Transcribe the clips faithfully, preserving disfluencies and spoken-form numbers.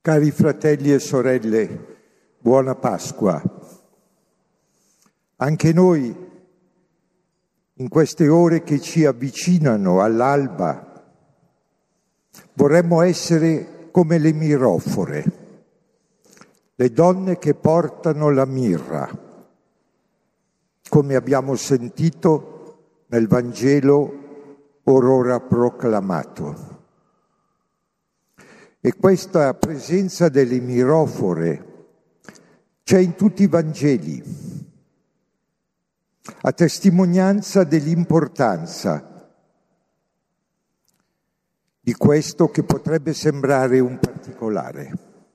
Cari fratelli e sorelle, buona Pasqua. Anche noi, in queste ore che ci avvicinano all'alba, vorremmo essere come le mirofore, le donne che portano la mirra, come abbiamo sentito nel Vangelo or ora proclamato. E questa presenza delle mirofore c'è in tutti i Vangeli, a testimonianza dell'importanza di questo che potrebbe sembrare un particolare.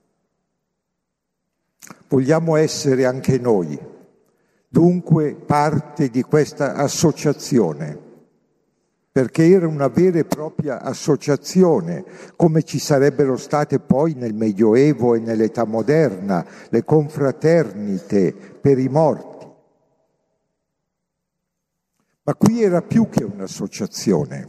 Vogliamo essere anche noi, dunque, parte di questa associazione, perché era una vera e propria associazione, come ci sarebbero state poi nel Medioevo e nell'età moderna, le confraternite per i morti. Ma qui era più che un'associazione,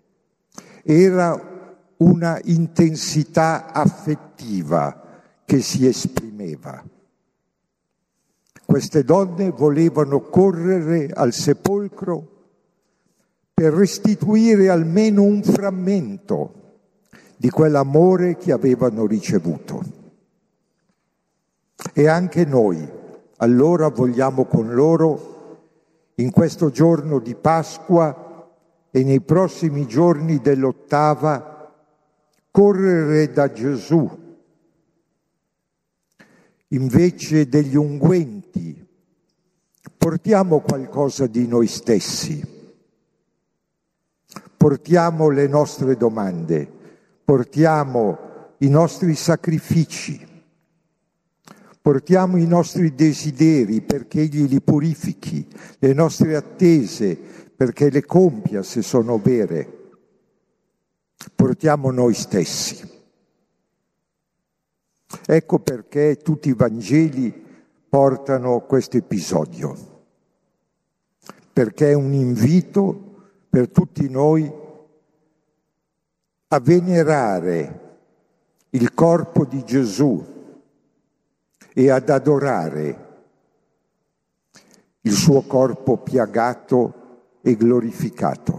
era una intensità affettiva che si esprimeva. Queste donne volevano correre al sepolcro per restituire almeno un frammento di quell'amore che avevano ricevuto. E anche noi, allora, vogliamo con loro, in questo giorno di Pasqua e nei prossimi giorni dell'ottava, correre da Gesù. Invece degli unguenti, portiamo qualcosa di noi stessi. Portiamo le nostre domande, portiamo i nostri sacrifici, portiamo i nostri desideri perché Egli li purifichi, le nostre attese perché le compia se sono vere. Portiamo noi stessi. Ecco perché tutti i Vangeli portano questo episodio, perché è un invito per tutti noi a venerare il corpo di Gesù e ad adorare il suo corpo piagato e glorificato.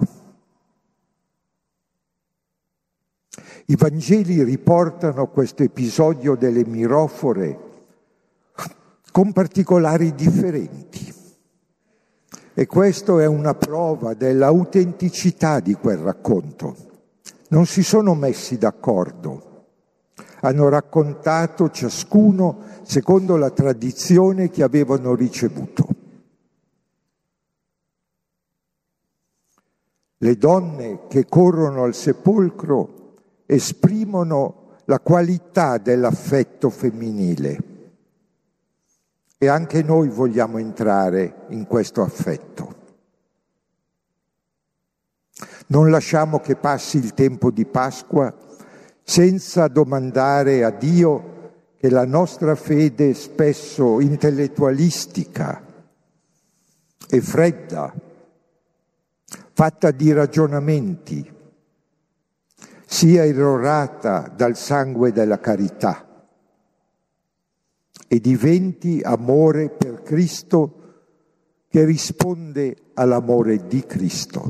I Vangeli riportano questo episodio delle mirofore con particolari differenti. E questo è una prova dell'autenticità di quel racconto. Non si sono messi d'accordo. Hanno raccontato ciascuno secondo la tradizione che avevano ricevuto. Le donne che corrono al sepolcro esprimono la qualità dell'affetto femminile. E anche noi vogliamo entrare in questo affetto. Non lasciamo che passi il tempo di Pasqua senza domandare a Dio che la nostra fede spesso intellettualistica e fredda, fatta di ragionamenti, sia irrorata dal sangue della carità e diventi amore per Cristo che risponde all'amore di Cristo.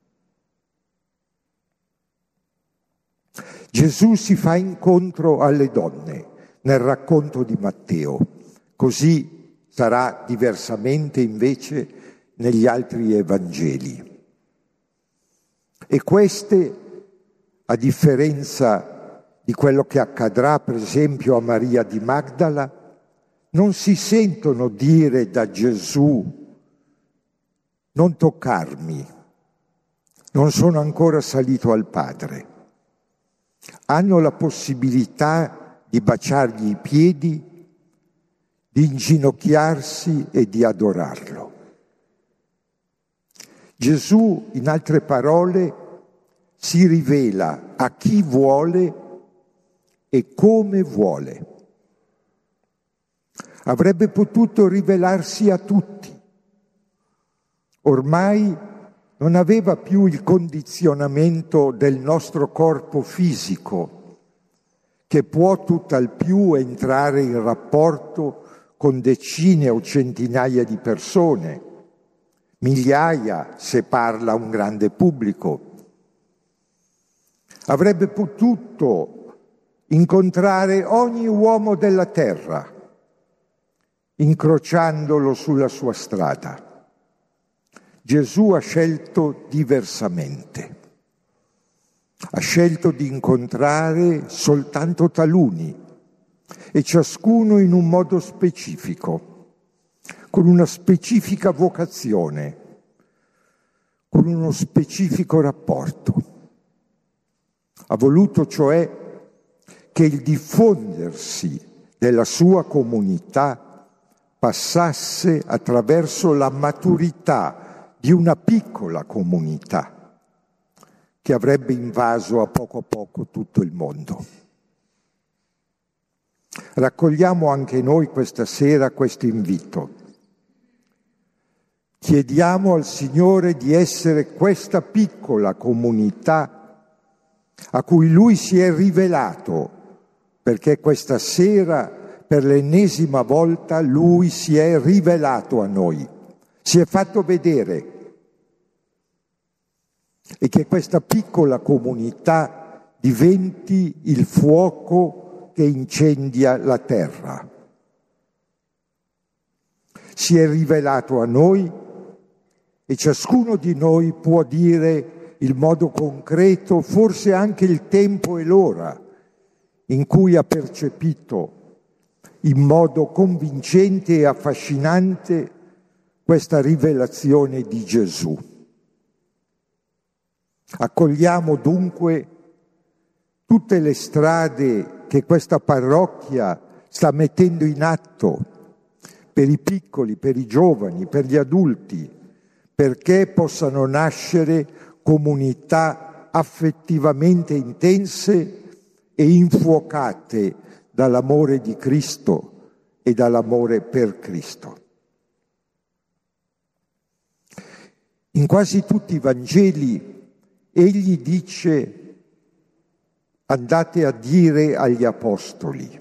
Gesù si fa incontro alle donne nel racconto di Matteo, così sarà diversamente invece negli altri Evangeli. E queste, a differenza di quello che accadrà per esempio a Maria di Magdala, non si sentono dire da Gesù: non toccarmi, non sono ancora salito al Padre. Hanno la possibilità di baciargli i piedi, di inginocchiarsi e di adorarlo. Gesù, in altre parole, si rivela a chi vuole e come vuole. Avrebbe potuto rivelarsi a tutti. Ormai non aveva più il condizionamento del nostro corpo fisico, che può tutt'al più entrare in rapporto con decine o centinaia di persone, migliaia se parla a un grande pubblico. Avrebbe potuto incontrare ogni uomo della terra, incrociandolo sulla sua strada. Gesù ha scelto diversamente. Ha scelto di incontrare soltanto taluni e ciascuno in un modo specifico, con una specifica vocazione, con uno specifico rapporto. Ha voluto cioè che il diffondersi della sua comunità passasse attraverso la maturità di una piccola comunità che avrebbe invaso a poco a poco tutto il mondo. Raccogliamo anche noi questa sera questo invito. Chiediamo al Signore di essere questa piccola comunità a cui Lui si è rivelato, perché questa sera, per l'ennesima volta, Lui si è rivelato a noi, si è fatto vedere. E che questa piccola comunità diventi il fuoco che incendia la terra. Si è rivelato a noi e ciascuno di noi può dire il modo concreto, forse anche il tempo e l'ora in cui ha percepito in modo convincente e affascinante questa rivelazione di Gesù. Accogliamo dunque tutte le strade che questa parrocchia sta mettendo in atto per i piccoli, per i giovani, per gli adulti, perché possano nascere comunità affettivamente intense e infuocate dall'amore di Cristo e dall'amore per Cristo. In quasi tutti i Vangeli Egli dice: andate a dire agli apostoli.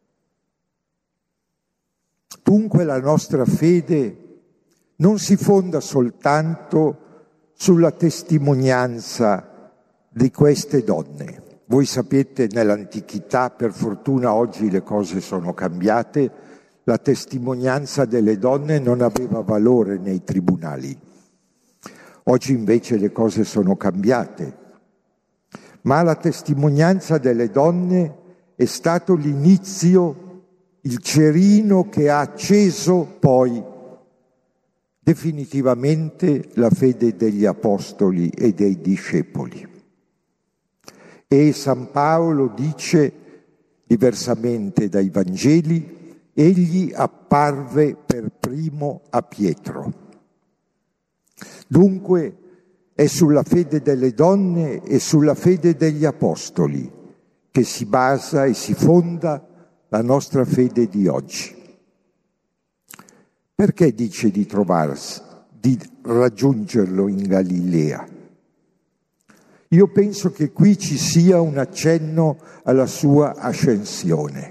Dunque la nostra fede non si fonda soltanto sulla testimonianza di queste donne. Voi sapete, nell'antichità, per fortuna oggi le cose sono cambiate, la testimonianza delle donne non aveva valore nei tribunali. Oggi invece le cose sono cambiate, ma la testimonianza delle donne è stato l'inizio, il cerino che ha acceso poi definitivamente la fede degli apostoli e dei discepoli. E San Paolo dice, diversamente dai Vangeli, egli apparve per primo a Pietro. Dunque è sulla fede delle donne e sulla fede degli apostoli che si basa e si fonda la nostra fede di oggi. Perché dice di trovarsi, di raggiungerlo in Galilea? Io penso che qui ci sia un accenno alla sua ascensione.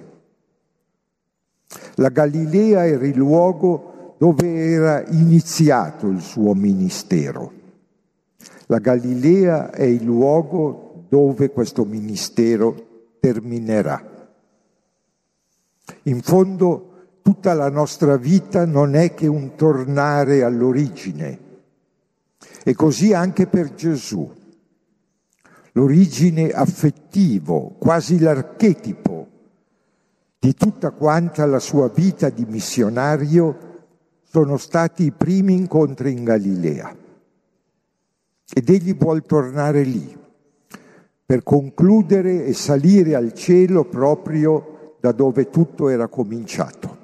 La Galilea era il luogo dove era iniziato il suo ministero. La Galilea è il luogo dove questo ministero terminerà. In fondo, tutta la nostra vita non è che un tornare all'origine. E così anche per Gesù. L'origine affettivo, quasi l'archetipo di tutta quanta la sua vita di missionario, sono stati i primi incontri in Galilea. Ed egli vuol tornare lì, per concludere e salire al cielo proprio da dove tutto era cominciato.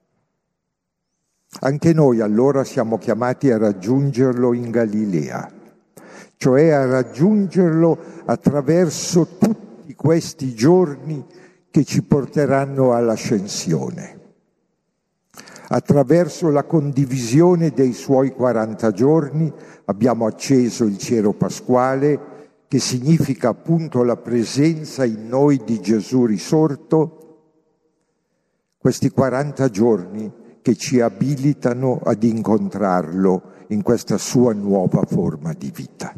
Anche noi allora siamo chiamati a raggiungerlo in Galilea, cioè a raggiungerlo attraverso tutti questi giorni che ci porteranno all'ascensione, attraverso la condivisione dei suoi quaranta giorni. Abbiamo acceso il cero pasquale che significa appunto la presenza in noi di Gesù risorto, questi quaranta giorni che ci abilitano ad incontrarlo in questa sua nuova forma di vita.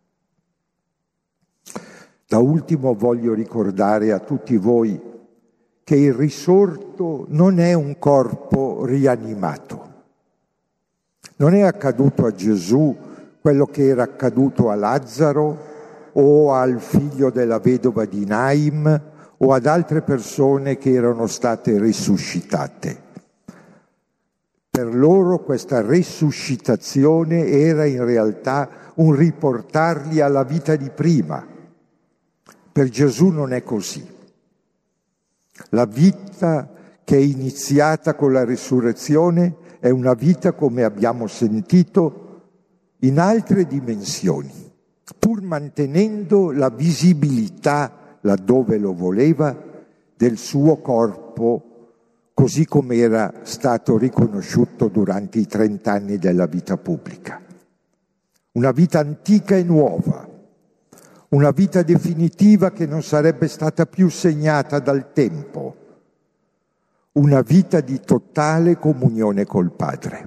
Da ultimo voglio ricordare a tutti voi che il risorto non è un corpo rianimato. Non è accaduto a Gesù quello che era accaduto a Lazzaro o al figlio della vedova di Naim o ad altre persone che erano state risuscitate. Per loro questa risuscitazione era in realtà un riportarli alla vita di prima. Per Gesù non è così. La vita che è iniziata con la risurrezione è una vita, come abbiamo sentito, in altre dimensioni, pur mantenendo la visibilità, laddove lo voleva, del suo corpo, così come era stato riconosciuto durante i trent'anni della vita pubblica. Una vita antica e nuova, una vita definitiva che non sarebbe stata più segnata dal tempo, una vita di totale comunione col Padre.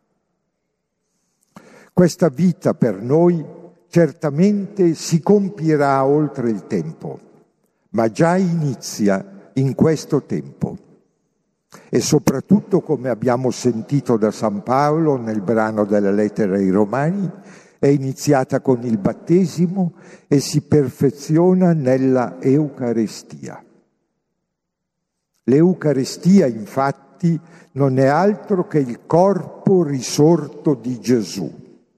Questa vita per noi certamente si compirà oltre il tempo, ma già inizia in questo tempo. E soprattutto, come abbiamo sentito da San Paolo nel brano della lettera ai Romani, è iniziata con il battesimo e si perfeziona nella Eucaristia. L'Eucaristia, infatti, non è altro che il corpo risorto di Gesù.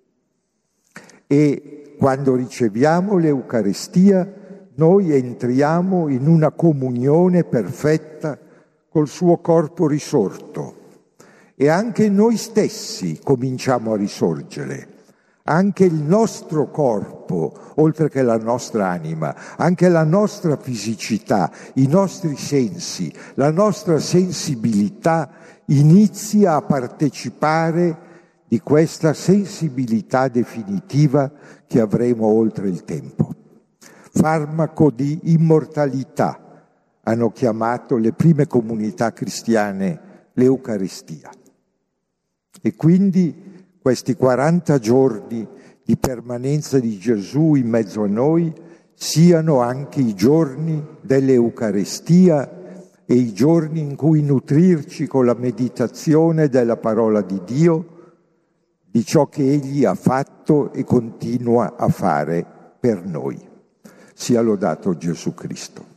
E quando riceviamo l'Eucaristia, noi entriamo in una comunione perfetta col suo corpo risorto. E anche noi stessi cominciamo a risorgere. Anche il nostro corpo, oltre che la nostra anima, anche la nostra fisicità, i nostri sensi, la nostra sensibilità inizia a partecipare di questa sensibilità definitiva che avremo oltre il tempo. Farmaco di immortalità hanno chiamato le prime comunità cristiane l'Eucaristia. E quindi questi quaranta giorni di permanenza di Gesù in mezzo a noi siano anche i giorni dell'Eucaristia e i giorni in cui nutrirci con la meditazione della parola di Dio, di ciò che Egli ha fatto e continua a fare per noi. Sia lodato Gesù Cristo.